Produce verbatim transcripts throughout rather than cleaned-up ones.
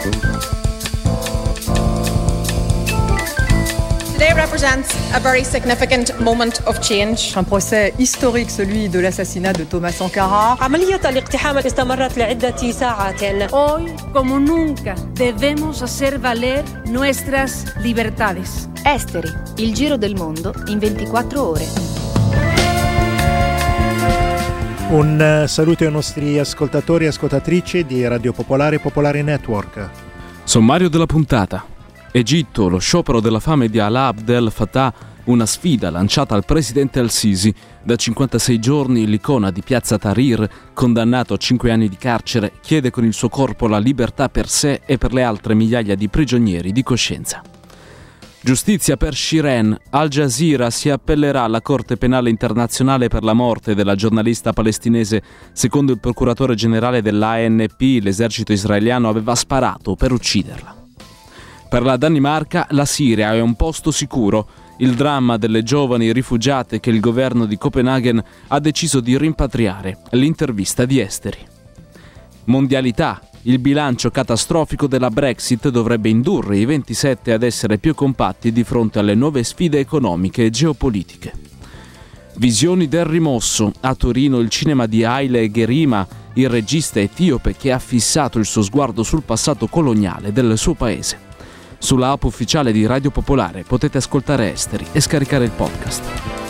Today represents a very significant moment of change. Un procès historique, celui de l'assassinat de Thomas Sankara. عملية الاقتحام استمرت لعدة ساعات. Hoy, como nunca, debemos hacer valer nuestras libertades. Esteri, il giro del mondo in ventiquattro ore. Un saluto ai nostri ascoltatori e ascoltatrici di Radio Popolare e Popolare Network. Sommario della puntata. Egitto, lo sciopero della fame di Alaa Abdel Fattah, una sfida lanciata al presidente al-Sisi. Da cinquantasei giorni l'icona di piazza Tahrir, condannato a cinque anni di carcere, chiede con il suo corpo la libertà per sé e per le altre migliaia di prigionieri di coscienza. Giustizia per Shirin. Al Jazeera si appellerà alla Corte Penale Internazionale per la morte della giornalista palestinese. Secondo il procuratore generale dell'A N P, l'esercito israeliano aveva sparato per ucciderla. Per la Danimarca, la Siria è un posto sicuro. Il dramma delle giovani rifugiate che il governo di Copenaghen ha deciso di rimpatriare. L'intervista di Esteri. Mondialità. Il bilancio catastrofico della Brexit dovrebbe indurre i ventisette ad essere più compatti di fronte alle nuove sfide economiche e geopolitiche. Visioni del rimosso. A Torino il cinema di Haile Gerima, il regista etiope che ha fissato il suo sguardo sul passato coloniale del suo paese. Sulla app ufficiale di Radio Popolare potete ascoltare Esteri e scaricare il podcast.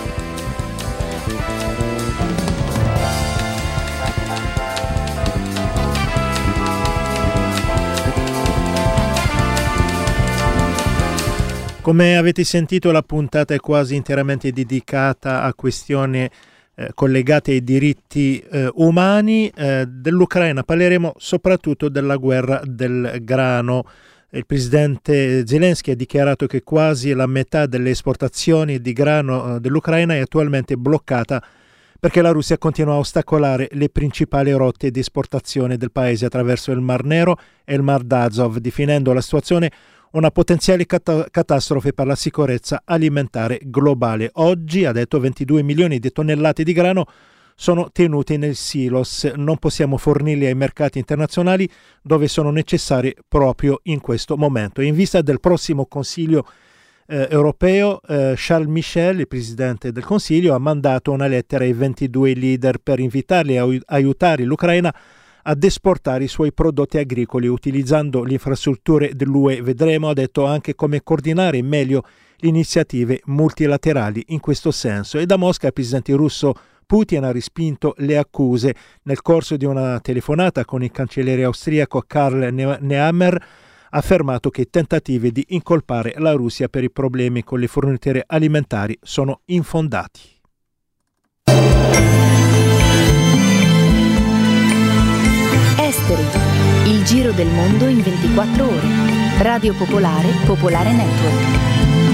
Come avete sentito, la puntata è quasi interamente dedicata a questioni eh, collegate ai diritti eh, umani eh, dell'Ucraina. Parleremo soprattutto della guerra del grano. Il presidente Zelensky ha dichiarato che quasi la metà delle esportazioni di grano dell'Ucraina è attualmente bloccata perché la Russia continua a ostacolare le principali rotte di esportazione del paese attraverso il Mar Nero e il Mar d'Azov, definendo la situazione una potenziale cat- catastrofe per la sicurezza alimentare globale. Oggi, ha detto, ventidue milioni di tonnellate di grano sono tenuti nel silos, non possiamo fornirli ai mercati internazionali dove sono necessari proprio in questo momento. In vista del prossimo Consiglio eh, europeo, eh, Charles Michel, il presidente del Consiglio, ha mandato una lettera ai ventidue leader per invitarli a aiutare l'Ucraina ad esportare i suoi prodotti agricoli utilizzando le infrastrutture dell'U E. Vedremo, ha detto, anche come coordinare meglio le iniziative multilaterali in questo senso. E da Mosca il presidente russo Putin ha respinto le accuse. Nel corso di una telefonata con il cancelliere austriaco Karl Nehammer ha affermato che i tentativi di incolpare la Russia per i problemi con le forniture alimentari sono infondati. Esteri, il giro del mondo in ventiquattro ore. Radio Popolare, Popolare Network.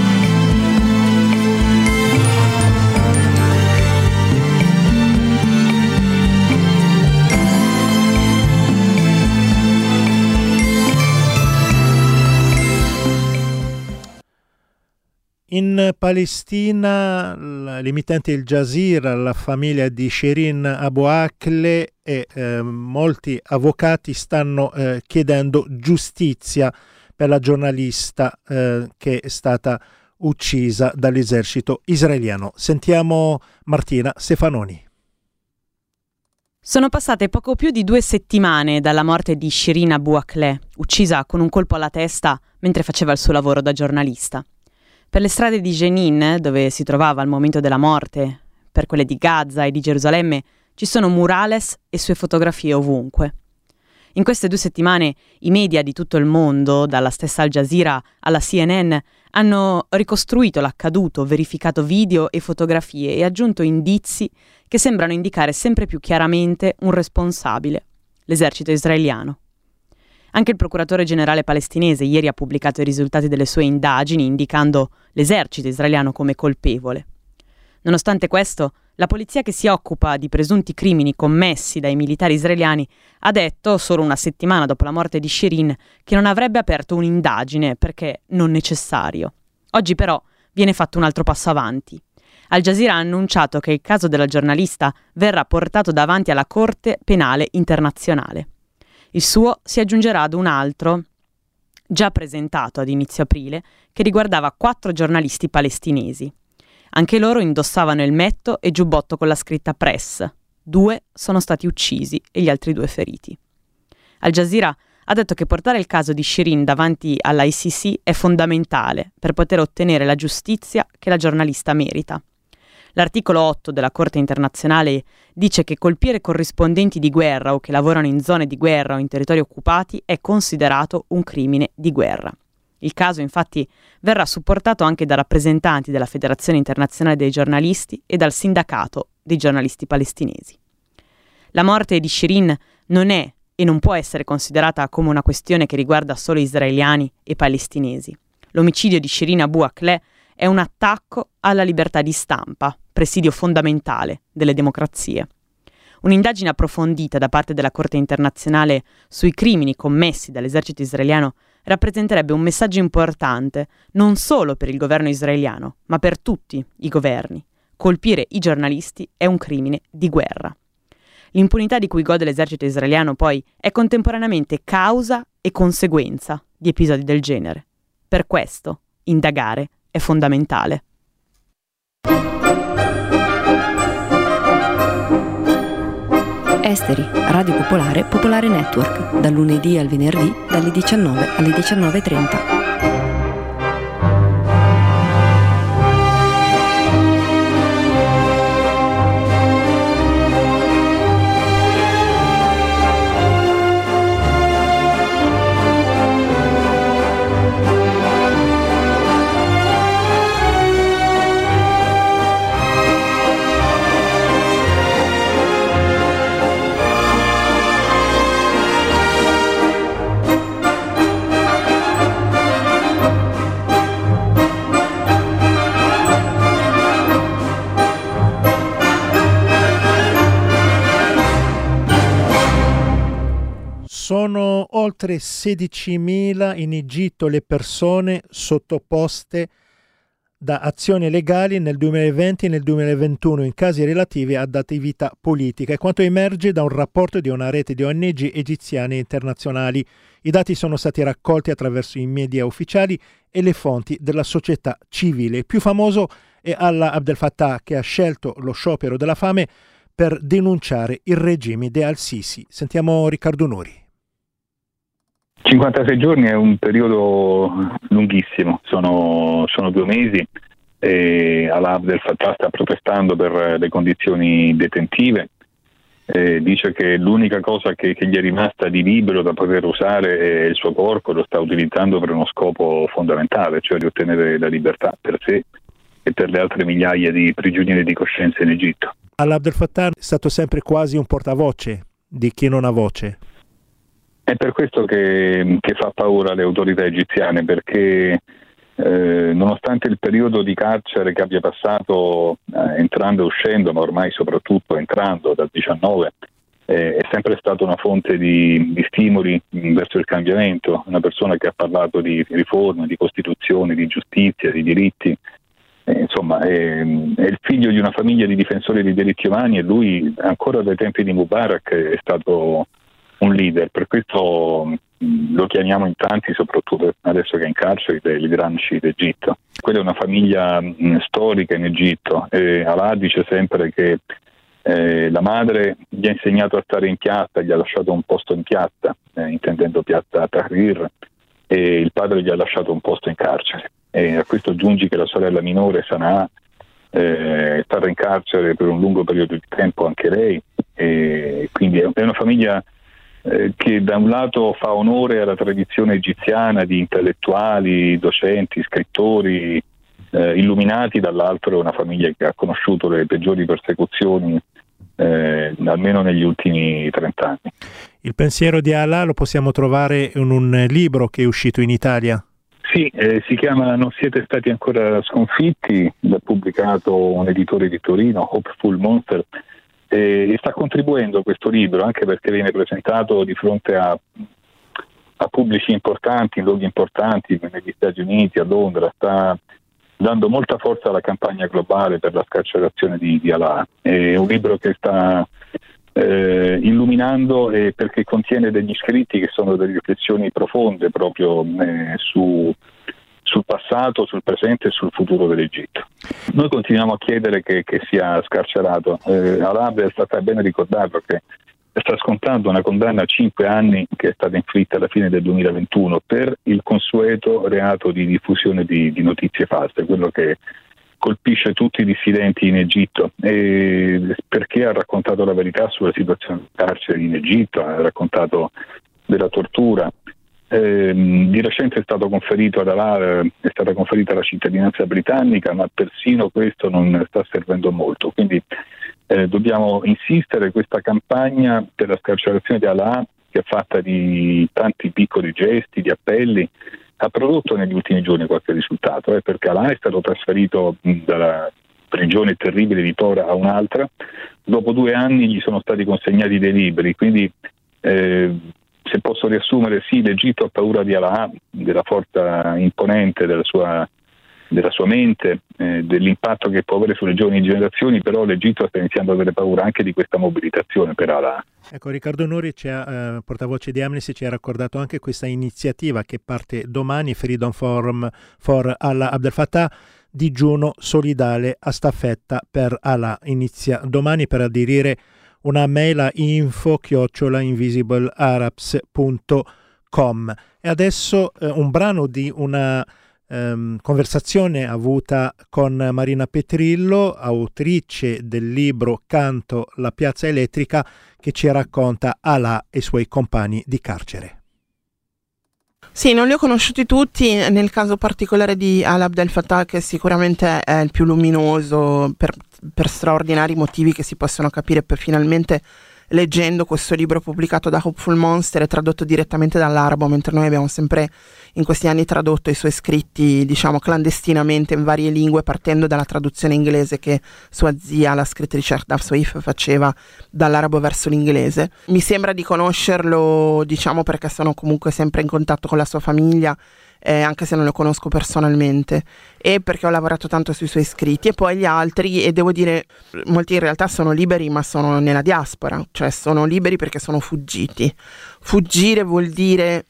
In Palestina l'emittente Al Jazeera, la famiglia di Shirin Abu Akleh e eh, molti avvocati stanno eh, chiedendo giustizia per la giornalista eh, che è stata uccisa dall'esercito israeliano. Sentiamo Martina Stefanoni. Sono passate poco più di due settimane dalla morte di Shirin Abu Akleh, uccisa con un colpo alla testa mentre faceva il suo lavoro da giornalista. Per le strade di Jenin, dove si trovava al momento della morte, per quelle di Gaza e di Gerusalemme, ci sono murales e sue fotografie ovunque. In queste due settimane i media di tutto il mondo, dalla stessa Al Jazeera alla C N N, hanno ricostruito l'accaduto, verificato video e fotografie e aggiunto indizi che sembrano indicare sempre più chiaramente un responsabile, l'esercito israeliano. Anche il procuratore generale palestinese ieri ha pubblicato i risultati delle sue indagini indicando l'esercito israeliano come colpevole. Nonostante questo, la polizia che si occupa di presunti crimini commessi dai militari israeliani ha detto, solo una settimana dopo la morte di Shirin, che non avrebbe aperto un'indagine perché non necessario. Oggi però viene fatto un altro passo avanti. Al Jazeera ha annunciato che il caso della giornalista verrà portato davanti alla Corte Penale Internazionale. Il suo si aggiungerà ad un altro già presentato ad inizio aprile, che riguardava quattro giornalisti palestinesi. Anche loro indossavano elmetto e giubbotto con la scritta Press. Due sono stati uccisi e gli altri due feriti. Al Jazeera ha detto che portare il caso di Shirin davanti alla I C C è fondamentale per poter ottenere la giustizia che la giornalista merita. L'articolo otto della Corte internazionale dice che colpire corrispondenti di guerra o che lavorano in zone di guerra o in territori occupati è considerato un crimine di guerra. Il caso, infatti, verrà supportato anche da rappresentanti della Federazione Internazionale dei Giornalisti e dal Sindacato dei giornalisti palestinesi. La morte di Shirin non è e non può essere considerata come una questione che riguarda solo israeliani e palestinesi. L'omicidio di Shirin Abu Akleh è un attacco alla libertà di stampa, presidio fondamentale delle democrazie. Un'indagine approfondita da parte della Corte internazionale sui crimini commessi dall'esercito israeliano rappresenterebbe un messaggio importante non solo per il governo israeliano, ma per tutti i governi. Colpire i giornalisti è un crimine di guerra. L'impunità di cui gode l'esercito israeliano poi è contemporaneamente causa e conseguenza di episodi del genere. Per questo, indagare è fondamentale. Esteri, Radio Popolare, Popolare Network, dal lunedì al venerdì, dalle diciannove alle diciannove e trenta. Sono oltre sedicimila in Egitto le persone sottoposte da azioni legali nel duemilaventi e nel duemilaventuno in casi relativi ad attività politica, è quanto emerge da un rapporto di una rete di O N G egiziane e internazionali. I dati sono stati raccolti attraverso i media ufficiali e le fonti della società civile. Il più famoso è Allah Abdel Fattah, che ha scelto lo sciopero della fame per denunciare il regime di Al-Sisi. Sentiamo Riccardo Nuri. cinquantasei giorni è un periodo lunghissimo, sono, sono due mesi e Allah Abdel Fattah sta protestando per le condizioni detentive, e dice che l'unica cosa che, che gli è rimasta di libero da poter usare è il suo corpo, lo sta utilizzando per uno scopo fondamentale, cioè di ottenere la libertà per sé e per le altre migliaia di prigionieri di coscienza in Egitto. Allah Abdel Fattah è stato sempre quasi un portavoce di chi non ha voce. È per questo che, che fa paura alle autorità egiziane, perché eh, nonostante il periodo di carcere che abbia passato eh, entrando e uscendo, ma ormai soprattutto entrando dal diciannove, eh, è sempre stata una fonte di, di stimoli verso il cambiamento, una persona che ha parlato di riforme, di costituzione, di giustizia, di diritti. Eh, insomma, è, è il figlio di una famiglia di difensori dei diritti umani e lui ancora dai tempi di Mubarak è stato un leader, per questo mh, lo chiamiamo in tanti, soprattutto adesso che è in carcere, il Gramsci d'Egitto. Quella è una famiglia mh, storica in Egitto e Allah dice sempre che eh, la madre gli ha insegnato a stare in piazza, gli ha lasciato un posto in piazza, eh, intendendo piazza Tahrir, e il padre gli ha lasciato un posto in carcere. E a questo aggiungi che la sorella minore, Sanaa, eh, è stata in carcere per un lungo periodo di tempo anche lei, e quindi è una famiglia Eh, che da un lato fa onore alla tradizione egiziana di intellettuali, docenti, scrittori eh, illuminati, dall'altro è una famiglia che ha conosciuto le peggiori persecuzioni eh, almeno negli ultimi trent'anni. Il pensiero di Allah lo possiamo trovare in un libro che è uscito in Italia. Sì, eh, si chiama Non siete stati ancora sconfitti, l'ha pubblicato un editore di Torino, Hopeful Monster, e sta contribuendo questo libro anche perché viene presentato di fronte a, a pubblici importanti, in luoghi importanti negli Stati Uniti, a Londra, sta dando molta forza alla campagna globale per la scarcerazione di, di Allah. È un libro che sta eh, illuminando eh, perché contiene degli scritti che sono delle riflessioni profonde proprio eh, su, sul passato, sul presente e sul futuro dell'Egitto. Noi continuiamo a chiedere che, che sia scarcerato. Eh, Alaa Abdel Fattah, è bene ricordarlo che sta scontando una condanna a cinque anni che è stata inflitta alla fine del duemilaventuno per il consueto reato di diffusione di, di notizie false, quello che colpisce tutti i dissidenti in Egitto, e perché ha raccontato la verità sulla situazione del carcere in Egitto, ha raccontato della tortura. Eh, di recente è stato conferito ad Alaa, è stata conferita la cittadinanza britannica, ma persino questo non sta servendo molto, quindi eh, dobbiamo insistere. Questa campagna per la scarcerazione di Alaa, che è fatta di tanti piccoli gesti, di appelli, ha prodotto negli ultimi giorni qualche risultato, eh, perché Alaa è stato trasferito dalla prigione terribile di Tora a un'altra. Dopo due anni gli sono stati consegnati dei libri, quindi eh, se posso riassumere, sì, l'Egitto ha paura di Alaa, della forza imponente della sua, della sua mente, eh, dell'impatto che può avere sulle giovani generazioni, però l'Egitto sta iniziando ad avere paura anche di questa mobilitazione per Alaa. Ecco, Riccardo Nuri, ci ha, eh, portavoce di Amnesty, ci ha raccontato anche questa iniziativa che parte domani, Freedom Forum for Alaa Abdel Fattah, digiuno solidale a staffetta per Alaa. Inizia domani. Per aderire una mail a info chiocciola invisible arabs punto com. E adesso eh, un brano di una ehm, conversazione avuta con Marina Petrillo, autrice del libro Canto la piazza elettrica, che ci racconta Alaa e i suoi compagni di carcere. Sì, non li ho conosciuti tutti, nel caso particolare di Alaa Abdel Fattah, che sicuramente è il più luminoso per, per straordinari motivi che si possono capire per finalmente leggendo questo libro pubblicato da Hopeful Monster e tradotto direttamente dall'arabo, mentre noi abbiamo sempre in questi anni tradotto i suoi scritti, diciamo, clandestinamente in varie lingue, partendo dalla traduzione inglese che sua zia, la scrittrice Ardaf Soif, faceva dall'arabo verso l'inglese. Mi sembra di conoscerlo, diciamo, perché sono comunque sempre in contatto con la sua famiglia, Eh, anche se non lo conosco personalmente, e perché ho lavorato tanto sui suoi scritti. E poi gli altri, e devo dire, molti in realtà sono liberi ma sono nella diaspora, cioè sono liberi perché sono fuggiti. Fuggire vuol dire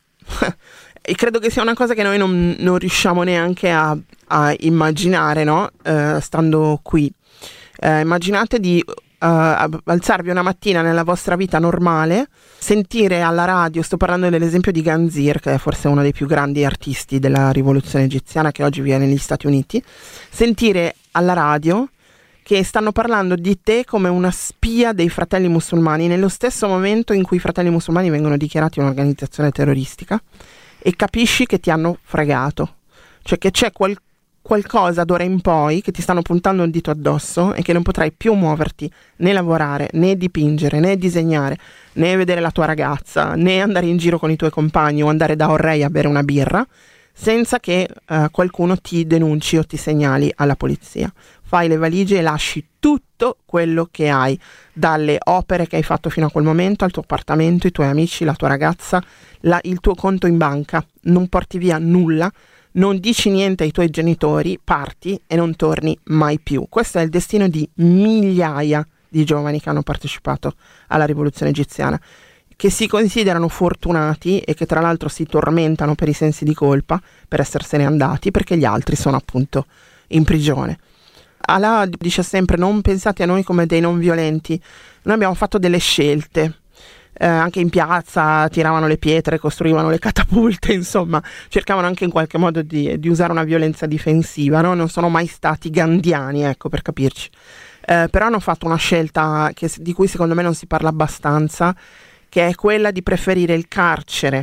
e credo che sia una cosa che noi non, non riusciamo neanche a, a immaginare, no? Eh, stando qui. Eh, immaginate di Uh, alzarvi una mattina nella vostra vita normale, sentire alla radio, sto parlando dell'esempio di Ganzir, che è forse uno dei più grandi artisti della rivoluzione egiziana, che oggi vive negli Stati Uniti, sentire alla radio che stanno parlando di te come una spia dei fratelli musulmani nello stesso momento in cui i fratelli musulmani vengono dichiarati un'organizzazione terroristica, e capisci che ti hanno fregato, cioè che c'è qualcosa qualcosa d'ora in poi che ti stanno puntando un dito addosso e che non potrai più muoverti, né lavorare, né dipingere, né disegnare, né vedere la tua ragazza, né andare in giro con i tuoi compagni o andare da Orrei a bere una birra senza che uh, qualcuno ti denunci o ti segnali alla polizia. Fai le valigie e lasci tutto quello che hai, dalle opere che hai fatto fino a quel momento, al tuo appartamento, i tuoi amici, la tua ragazza, la, il tuo conto in banca, non porti via nulla, non dici niente ai tuoi genitori, parti e non torni mai più. Questo è il destino di migliaia di giovani che hanno partecipato alla rivoluzione egiziana, che si considerano fortunati e che tra l'altro si tormentano per i sensi di colpa per essersene andati, perché gli altri sono appunto in prigione. Alaa dice sempre: non pensate a noi come dei non violenti, noi abbiamo fatto delle scelte. Eh, anche in piazza tiravano le pietre, costruivano le catapulte, insomma cercavano anche in qualche modo di, di usare una violenza difensiva, no? Non sono mai stati gandhiani, ecco, per capirci, eh, però hanno fatto una scelta che, di cui secondo me non si parla abbastanza, che è quella di preferire il carcere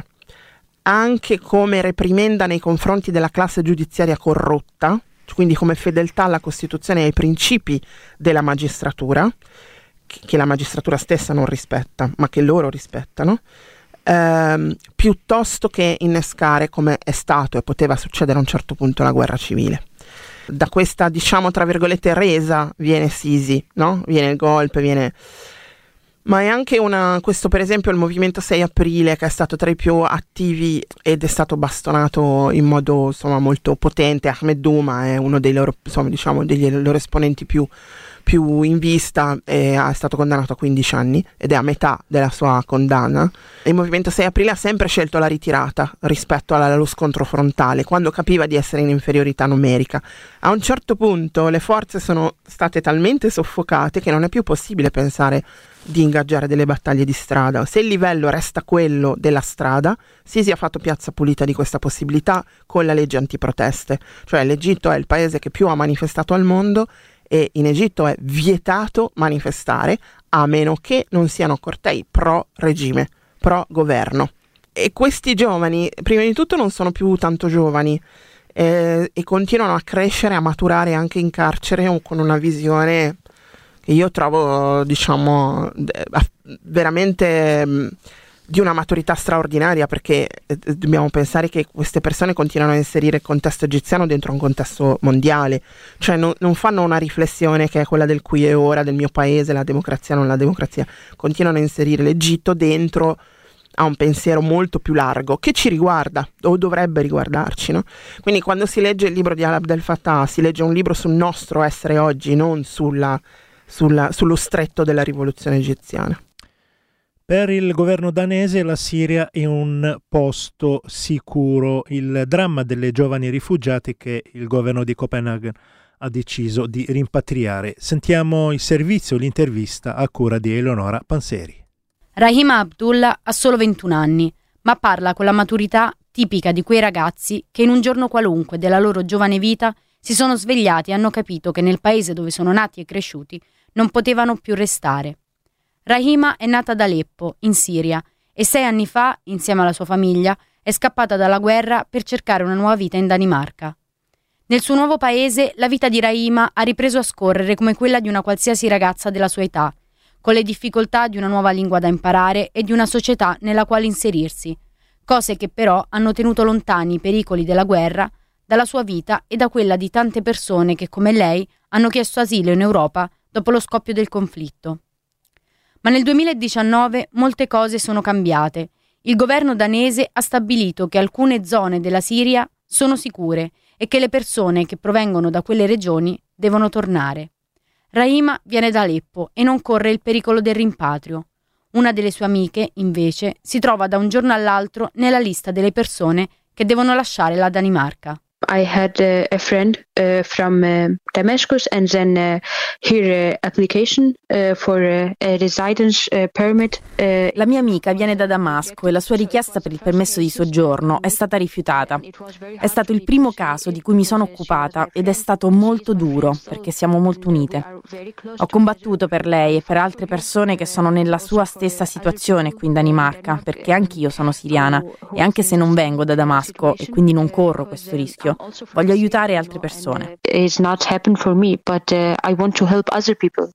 anche come reprimenda nei confronti della classe giudiziaria corrotta, quindi come fedeltà alla Costituzione e ai principi della magistratura, che la magistratura stessa non rispetta, ma che loro rispettano, ehm, piuttosto che innescare, come è stato e poteva succedere a un certo punto, la guerra civile. Da questa, diciamo, tra virgolette, resa viene Sisi, no? Viene il golpe, viene... Ma è anche una, questo per esempio il movimento sei aprile, che è stato tra i più attivi ed è stato bastonato in modo, insomma, molto potente. Ahmed Douma è uno dei loro, insomma, diciamo, degli loro esponenti più più in vista e è stato condannato a quindici anni ed è a metà della sua condanna. Il Movimento sei aprile ha sempre scelto la ritirata rispetto allo scontro frontale, quando capiva di essere in inferiorità numerica. A un certo punto le forze sono state talmente soffocate che non è più possibile pensare di ingaggiare delle battaglie di strada. Se il livello resta quello della strada, Sisi ha fatto piazza pulita di questa possibilità con la legge antiproteste. Cioè l'Egitto è il paese che più ha manifestato al mondo e in Egitto è vietato manifestare a meno che non siano cortei pro regime, pro governo. E questi giovani, prima di tutto, non sono più tanto giovani eh, e continuano a crescere, a maturare anche in carcere con una visione che io trovo, diciamo, veramente mh, di una maturità straordinaria, perché eh, dobbiamo pensare che queste persone continuano a inserire il contesto egiziano dentro un contesto mondiale, cioè no, non fanno una riflessione che è quella del qui e ora, del mio paese, la democrazia non la democrazia, continuano a inserire l'Egitto dentro a un pensiero molto più largo che ci riguarda o dovrebbe riguardarci, no? Quindi quando si legge il libro di Alaa Abdel Fattah si legge un libro sul nostro essere oggi, non sulla Sulla, sullo stretto della rivoluzione egiziana. Per il governo danese la Siria è un posto sicuro. Il dramma delle giovani rifugiati che il governo di Copenaghen ha deciso di rimpatriare. Sentiamo il servizio, l'intervista a cura di Eleonora Panseri. Rahima Abdullah ha solo ventuno anni, ma parla con la maturità tipica di quei ragazzi che in un giorno qualunque della loro giovane vita si sono svegliati e hanno capito che nel paese dove sono nati e cresciuti non potevano più restare. Rahima è nata ad Aleppo, in Siria, e sei anni fa, insieme alla sua famiglia, è scappata dalla guerra per cercare una nuova vita in Danimarca. Nel suo nuovo paese la vita di Rahima ha ripreso a scorrere come quella di una qualsiasi ragazza della sua età, con le difficoltà di una nuova lingua da imparare e di una società nella quale inserirsi, cose che però hanno tenuto lontani i pericoli della guerra dalla sua vita e da quella di tante persone che, come lei, hanno chiesto asilo in Europa dopo lo scoppio del conflitto. Ma nel duemiladiciannove molte cose sono cambiate. Il governo danese ha stabilito che alcune zone della Siria sono sicure e che le persone che provengono da quelle regioni devono tornare. Rahima viene da Aleppo e non corre il pericolo del rimpatrio. Una delle sue amiche, invece, si trova da un giorno all'altro nella lista delle persone che devono lasciare la Danimarca. I had uh, a friend uh, from uh, Damascus, and then uh, her uh, application uh, for uh, a residence uh, permit. Uh, La mia amica viene da Damasco e la sua richiesta per il permesso di soggiorno è stata rifiutata. È stato il primo caso di cui mi sono occupata ed è stato molto duro perché siamo molto unite. Ho combattuto per lei e per altre persone che sono nella sua stessa situazione qui in Danimarca, perché anch'io sono siriana e anche se non vengo da Damasco e quindi non corro questo rischio, voglio aiutare altre persone. It's not happened for me, but uh, I want to help other people.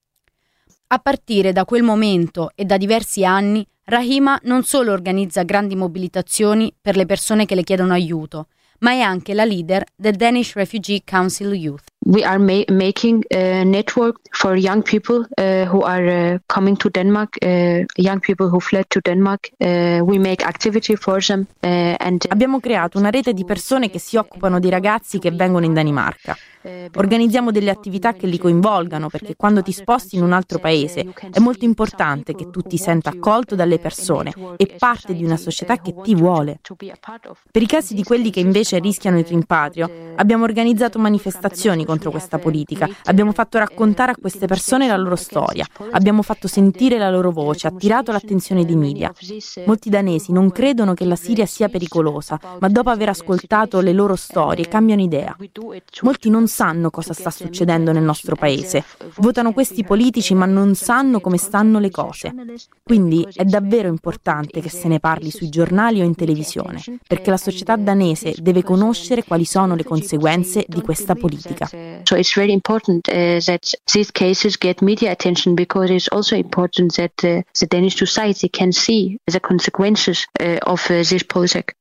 A partire da quel momento e da diversi anni, Rahima non solo organizza grandi mobilitazioni per le persone che le chiedono aiuto, ma è anche la leader del Danish Refugee Council Youth. We are ma- making a network for young people uh, who are uh, coming to Denmark, uh, young people who fled to Denmark. Uh, we make activity for them. Uh, and Abbiamo creato una rete di persone che si occupano dei ragazzi che vengono in Danimarca. Organizziamo delle attività che li coinvolgano, perché quando ti sposti in un altro paese è molto importante che tu ti senta accolto dalle persone e parte di una società che ti vuole. Per i casi di quelli che invece rischiano il rimpatrio, abbiamo organizzato manifestazioni contro questa politica, abbiamo fatto raccontare a queste persone la loro storia, abbiamo fatto sentire la loro voce, attirato l'attenzione dei media. Molti danesi non credono che la Siria sia pericolosa, ma dopo aver ascoltato le loro storie cambiano idea. Molti non sanno cosa sta succedendo nel nostro paese, votano questi politici ma non sanno come stanno le cose. Quindi è davvero importante che se ne parli sui giornali o in televisione, perché la società danese deve conoscere quali sono le conseguenze di questa politica. So it's very important uh, that these cases get media attention, because it's also important that uh, the Danish society can see the consequences uh, of uh, this policy.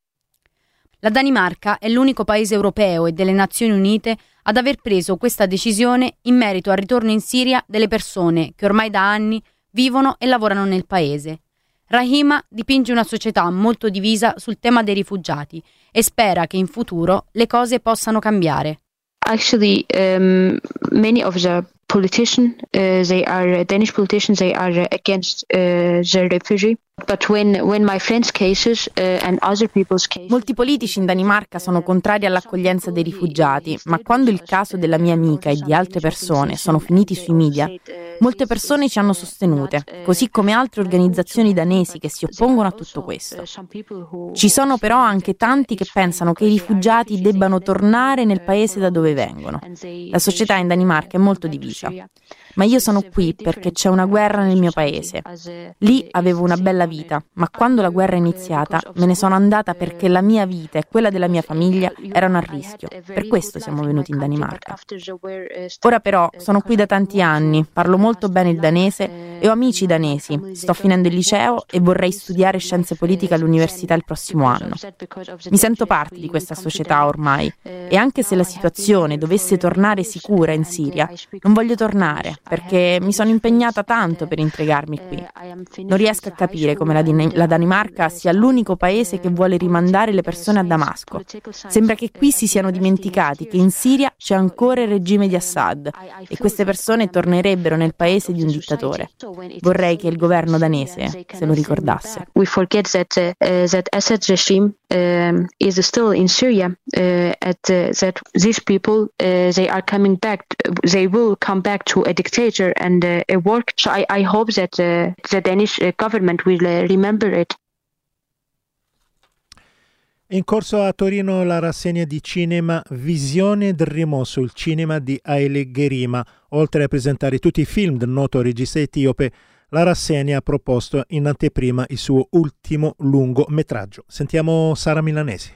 La Danimarca è l'unico paese europeo e delle Nazioni Unite ad aver preso questa decisione in merito al ritorno in Siria delle persone che ormai da anni vivono e lavorano nel paese. Rahima dipinge una società molto divisa sul tema dei rifugiati e spera che in futuro le cose possano cambiare. Actually, um, many of the politician. Uh, they are Danish politicians. They are against uh, the refugee. But when, when my friends' cases uh, and other people's cases... Molti politici in Danimarca sono contrari all'accoglienza dei rifugiati, ma quando il caso della mia amica e di altre persone sono finiti sui media, molte persone ci hanno sostenute, così come altre organizzazioni danesi che si oppongono a tutto questo. Ci sono però anche tanti che pensano che i rifugiati debbano tornare nel paese da dove vengono. La società in Danimarca è molto divisa. Ma io sono qui perché c'è una guerra nel mio paese. Lì avevo una bella vita, ma quando la guerra è iniziata me ne sono andata perché la mia vita e quella della mia famiglia erano a rischio. Per questo siamo venuti in Danimarca. Ora però sono qui da tanti anni, parlo molto bene il danese e ho amici danesi, sto finendo il liceo e vorrei studiare scienze politiche all'università il prossimo anno. Mi sento parte di questa società ormai e anche se la situazione dovesse tornare sicura in Siria, non voglio tornare perché mi sono impegnata tanto per integrarmi qui. Non riesco a capire come la, Din- la Danimarca sia l'unico paese che vuole rimandare le persone a Damasco. Sembra che qui si siano dimenticati che in Siria c'è ancora il regime di Assad e queste persone tornerebbero nel paese di un dittatore. Vorrei che il governo danese se lo ricordasse. We forget that uh, that Assad regime um, is still in Syria. Uh, at uh, that these people uh, they are coming back. They will come back to a dictator and uh, a work. So I, I hope that uh, the Danish uh, government will uh, remember it. È in corso a Torino la rassegna di cinema Visione del rimosso, il cinema di Haile Gerima. Oltre a presentare tutti i film del noto regista etiope, la rassegna ha proposto in anteprima il suo ultimo lungometraggio. Sentiamo Sara Milanesi.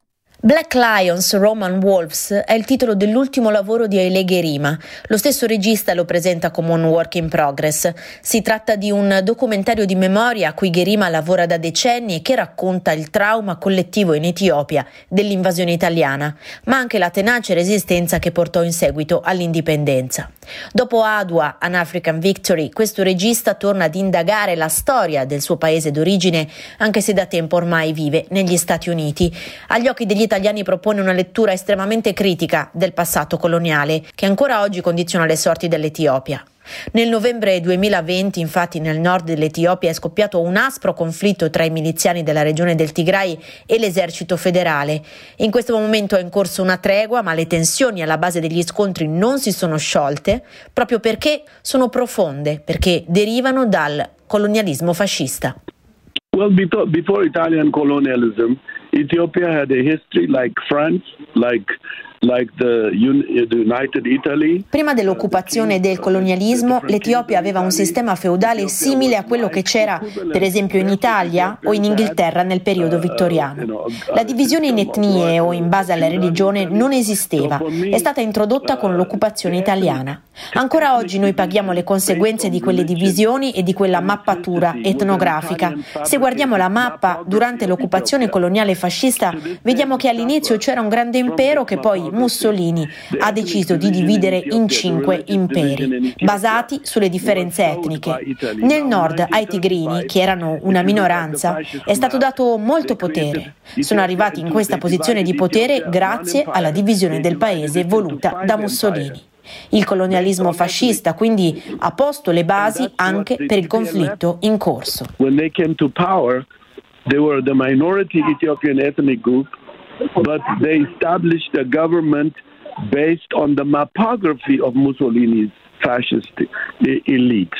Black Lions, Roman Wolves è il titolo dell'ultimo lavoro di Haile Gerima. Lo stesso regista lo presenta come un work in progress. Si tratta di un documentario di memoria a cui Gerima lavora da decenni e che racconta il trauma collettivo in Etiopia dell'invasione italiana, ma anche la tenace resistenza che portò in seguito all'indipendenza. Dopo Adwa, An African Victory, questo regista torna ad indagare la storia del suo paese d'origine, anche se da tempo ormai vive negli Stati Uniti. Agli occhi degli italiani propone una lettura estremamente critica del passato coloniale che ancora oggi condiziona le sorti dell'Etiopia. Nel novembre duemilaventi, infatti, nel nord dell'Etiopia è scoppiato un aspro conflitto tra i miliziani della regione del Tigray e l'esercito federale. In questo momento è in corso una tregua, ma le tensioni alla base degli scontri non si sono sciolte proprio perché sono profonde, perché derivano dal colonialismo fascista. Well, before Italian colonialism, Ethiopia had a history like France, like like the United Italy. Prima dell'occupazione e del colonialismo, l'Etiopia aveva un sistema feudale simile a quello che c'era, per esempio, in Italia o in Inghilterra nel periodo vittoriano. La divisione in etnie o in base alla religione non esisteva, è stata introdotta con l'occupazione italiana. Ancora oggi noi paghiamo le conseguenze di quelle divisioni e di quella mappatura etnografica. Se guardiamo la mappa durante l'occupazione coloniale fascista, vediamo che all'inizio c'era un grande impero che poi Mussolini ha deciso di dividere in cinque imperi, basati sulle differenze etniche. Nel nord ai tigrini, che erano una minoranza, è stato dato molto potere. Sono arrivati in questa posizione di potere grazie alla divisione del paese voluta da Mussolini. Il colonialismo fascista quindi ha posto le basi anche per il conflitto in corso. When they came to power, they were the minority Ethiopian ethnic group, but they established a government based on the mapography of Mussolini's fascist elite.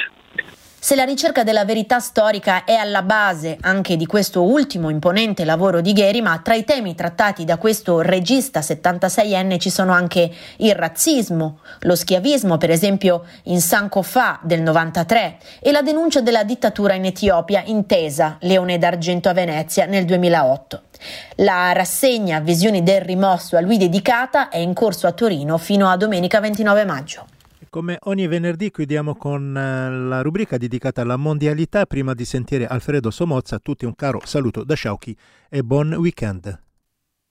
Se la ricerca della verità storica è alla base anche di questo ultimo imponente lavoro di Gerima, tra i temi trattati da questo regista settantaseienne ci sono anche il razzismo, lo schiavismo, per esempio in Sankofa del novantatré, e la denuncia della dittatura in Etiopia intesa Leone d'Argento a Venezia nel duemilaotto. La rassegna Visioni del rimosso a lui dedicata è in corso a Torino fino a domenica ventinove maggio. Come ogni venerdì chiudiamo con la rubrica dedicata alla mondialità. Prima di sentire Alfredo Somozza, a tutti un caro saluto da Sciauchi e buon weekend.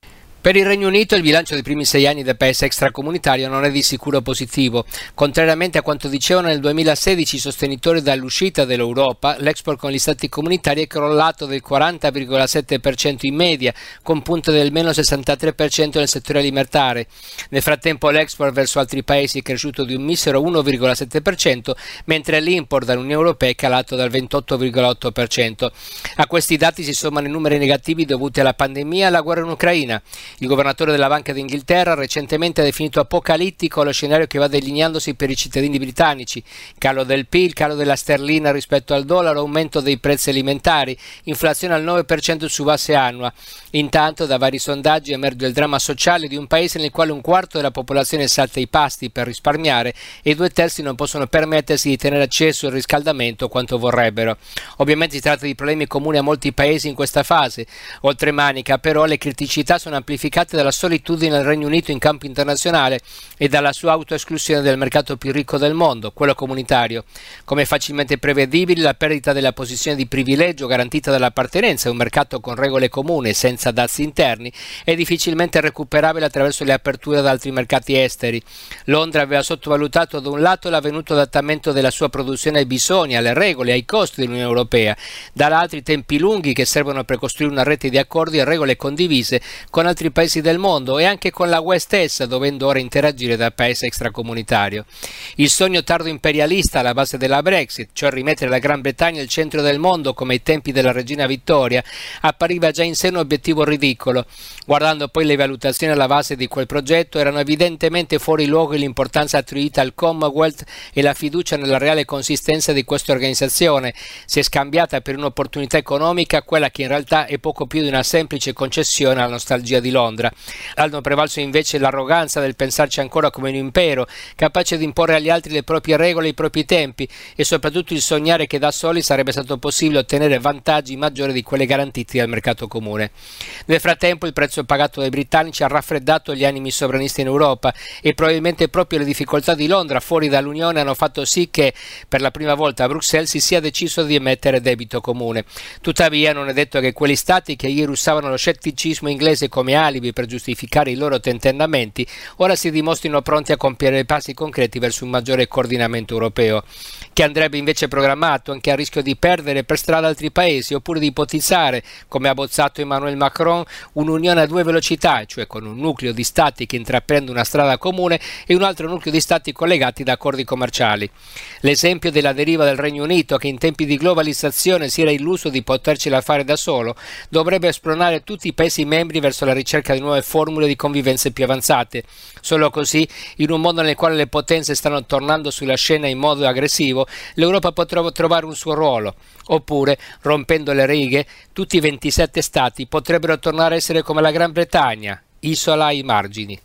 Per il Regno Unito il bilancio dei primi sei anni del paese extracomunitario non è di sicuro positivo. Contrariamente a quanto dicevano nel duemilasedici i sostenitori dall'uscita dell'Europa, l'export con gli stati comunitari è crollato del quaranta virgola sette per cento in media, con punte del meno sessantatré per cento nel settore alimentare. Nel frattempo l'export verso altri paesi è cresciuto di un misero uno virgola sette per cento, mentre l'import dall'Unione Europea è calato dal ventotto virgola otto per cento. A questi dati si sommano i numeri negativi dovuti alla pandemia e alla guerra in Ucraina. Il governatore della Banca d'Inghilterra recentemente ha definito apocalittico lo scenario che va delineandosi per i cittadini britannici: calo del P I L, calo della sterlina rispetto al dollaro, aumento dei prezzi alimentari, inflazione al nove per cento su base annua. Intanto da vari sondaggi emerge il dramma sociale di un paese nel quale un quarto della popolazione salta i pasti per risparmiare e due terzi non possono permettersi di tenere acceso il riscaldamento quanto vorrebbero. Ovviamente si tratta di problemi comuni a molti paesi in questa fase. Oltre Manica però le criticità sono amplificate dalla solitudine del Regno Unito in campo internazionale e dalla sua autoesclusione del mercato più ricco del mondo, quello comunitario. Come facilmente prevedibile, la perdita della posizione di privilegio garantita dall'appartenenza a un mercato con regole comuni e senza dazi interni è difficilmente recuperabile attraverso le aperture ad altri mercati esteri. Londra aveva sottovalutato da un lato l'avvenuto adattamento della sua produzione ai bisogni, alle regole e ai costi dell'Unione Europea, dall'altro i tempi lunghi che servono per costruire una rete di accordi e regole condivise con altri paesi del mondo e anche con la U E stessa, dovendo ora interagire da paese extracomunitario. Il sogno tardo imperialista alla base della Brexit, cioè rimettere la Gran Bretagna al centro del mondo come ai tempi della regina Vittoria, appariva già in sé un obiettivo ridicolo. Guardando poi le valutazioni alla base di quel progetto, erano evidentemente fuori luogo l'importanza attribuita al Commonwealth e la fiducia nella reale consistenza di questa organizzazione. Si è scambiata per un'opportunità economica quella che in realtà è poco più di una semplice concessione alla nostalgia di Londra. Hanno prevalso invece l'arroganza del pensarci ancora come un impero, capace di imporre agli altri le proprie regole e i propri tempi, e soprattutto il sognare che da soli sarebbe stato possibile ottenere vantaggi maggiori di quelli garantiti dal mercato comune. Nel frattempo il prezzo pagato dai britannici ha raffreddato gli animi sovranisti in Europa e probabilmente proprio le difficoltà di Londra fuori dall'Unione hanno fatto sì che per la prima volta a Bruxelles si sia deciso di emettere debito comune. Tuttavia non è detto che quegli stati che ieri usavano lo scetticismo inglese come alibi per giustificare i loro tentennamenti ora si dimostrino pronti a compiere passi concreti verso un maggiore coordinamento europeo, che andrebbe invece programmato anche a rischio di perdere per strada altri paesi oppure di ipotizzare, come ha bozzato Emmanuel Macron, un'unione a due velocità, cioè con un nucleo di stati che intraprende una strada comune e un altro nucleo di stati collegati da accordi commerciali. L'esempio della deriva del Regno Unito, che in tempi di globalizzazione si era illuso di potercela fare da solo, dovrebbe spronare tutti i paesi membri verso la ricerca di nuove formule di convivenze più avanzate. Solo così, in un mondo nel quale le potenze stanno tornando sulla scena in modo aggressivo, l'Europa potrà trovare un suo ruolo. Oppure, rompendo le righe, tutti i ventisette stati potrebbero tornare a essere come la Gran Bretagna, isola ai margini.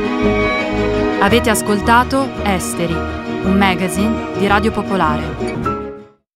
Avete ascoltato Esteri, un magazine di Radio Popolare.